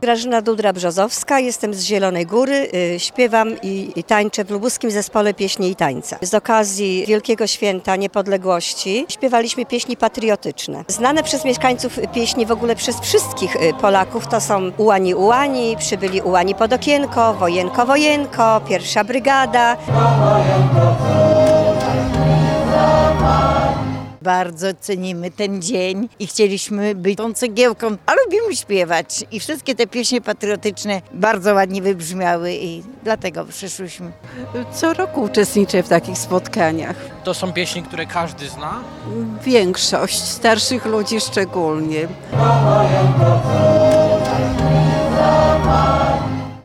Grażyna Dudra-Brzozowska, jestem z Zielonej Góry, śpiewam i tańczę w lubuskim zespole pieśni i tańca. Z okazji Wielkiego Święta Niepodległości śpiewaliśmy pieśni patriotyczne. Znane przez mieszkańców pieśni w ogóle przez wszystkich Polaków to są Ułani Ułani, Przybyli Ułani pod okienko, Wojenko Wojenko, Pierwsza Brygada. Bardzo cenimy ten dzień i chcieliśmy być tą cegiełką, a lubimy śpiewać i wszystkie te pieśnie patriotyczne bardzo ładnie wybrzmiały i dlatego przyszłyśmy. Co roku uczestniczę w takich spotkaniach. To są pieśni, które każdy zna? Większość, starszych ludzi szczególnie.